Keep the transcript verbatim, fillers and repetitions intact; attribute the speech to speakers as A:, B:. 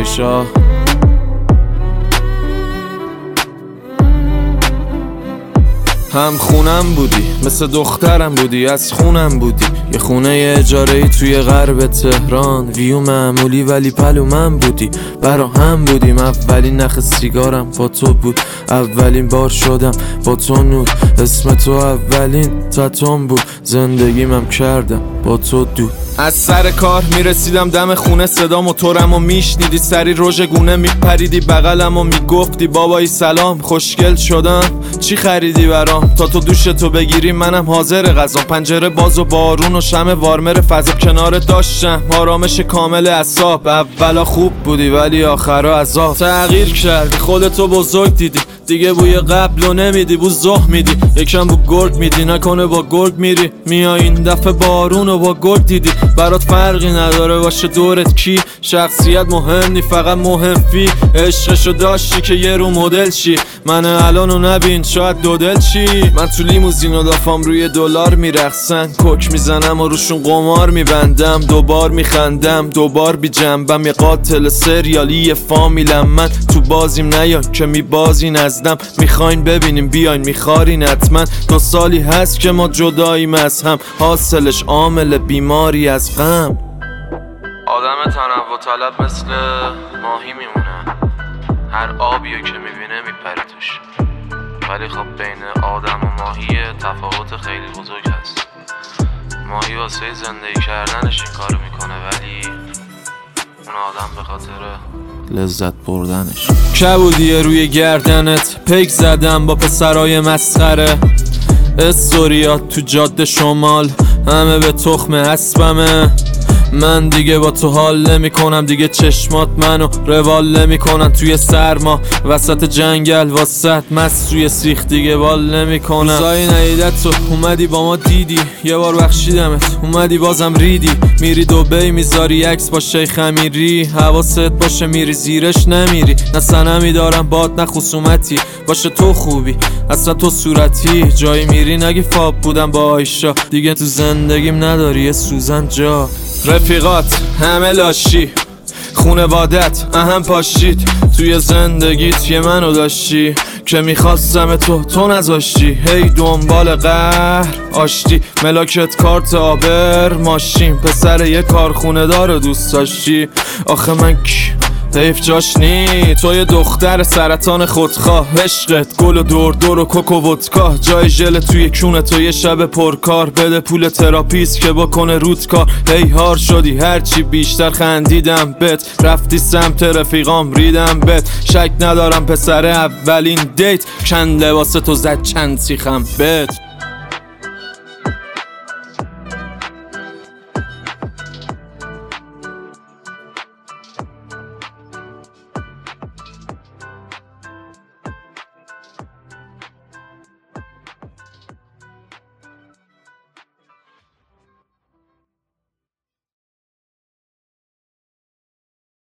A: ریشا. هم خونم بودی، مثل دخترم بودی، از خونم بودی، یه خونه اجاره‌ای توی غرب تهران، ویو معمولی ولی پلومم بودی، برا هم بودیم. اولین نخ سیگارم با تو بود، اولین بار شدم با تو نود، اسم تو اولین تاتوم بود، زندگیمم کردم با تو دود. از سر کار میرسیدم دم خونه، صدا موتورم و میشنیدی، سری روژ گونه میپریدی بغلم و میگفتی بابایی سلام، خوشگل شدم چی خریدی برام، تا تو دوش تو بگیری منم حاضر غذا. پنجره باز و بارون و شمع وارمر فضا کنارت داشتم، آرامش کامل اعصاب. اولا خوب بودی ولی آخرا عذاب. تغییر کردی، خودتو بزرگ دیدی، دیگه بوی قبلو نمیدی، بو زه میدی، یکم بو گرگ میدی، نکنه با گرگ میری. میای این دفعه بارونو با گرگ دیدی، برات فرقی نداره باشه دورت کی، شخصیت مهم نی فقط مهم فی. عشقشو داشتی که یه رو مدل چی، من الانو نبین شاید دو دل چی. من تو لیموزین و دافام روی دلار میرقصن، کوک میزنم و روشون قمار میبندم، دوبار میخندم دوبار بی جنبم، یه قاتل سریالی یه فامیلم. من تو بازیم نیا که میبازی نزدم، میخواین ببینیم بیاین میخارین حتما. دو سالی هست که ما جداییم از هم، حاصلش عامل بیماری از غم. آدم تنوع طلب مثل ماهی میمونه، هر آبیو که میبینه میپره توش، ولی خب بین آدم و ماهی تفاوت خیلی بزرگ هست. ماهی واسه زندگی کردنش این کارو میکنه، ولی اون آدم به خاطر لذت بردنش. کبودیه روی گردنت، پیک زدم با پسرای مسخره، استوریات تو جاده شمال همه به تخم اسبمه. من دیگه با تو حال نمی کنم، دیگه چشمات منو روال نمی کنن. توی سرما وسط جنگل واسط مست روی سیخ دیگه بال نمی کنم. روزایی نیدت تو اومدی با ما دیدی، یه بار بخشیدمت اومدی بازم ریدی. میری دوبی میذاری عکس با شیخ امیری، حواست باشه میری زیرش نمیری. نه صنمی دارم باد نه خصومتی، باشه تو خوبی اصلا تو صورتی. جایی میری نگی فاب بودم با آیشا، دیگه تو زندگیم نداری یه سوزن جا. رفیقات همه لاشی، خونوادت اهم پاشید، توی زندگیت یه منو داشتی که میخواستم تو تو نذاشتی. هی دنبال قهر آشتی، ملاکت کارت آبر ماشین، پسر یه کارخونه دار دوست داشتی. آخه من کی حیف جاش نی، تو یه دختر سرطان خودخواه، عشقت گل و دور دور و کوکو ودکا، جای ژل توی کونه تو یه شب پرکار، بده پول تراپیست که بکنه رود کار. هی هار شدی هرچی بیشتر خندیدم بهت، رفتی سمت رفیقام ریدم بهت. شک ندارم پسر اولین دیت، چند لباس تو زد چند سیخم بهت.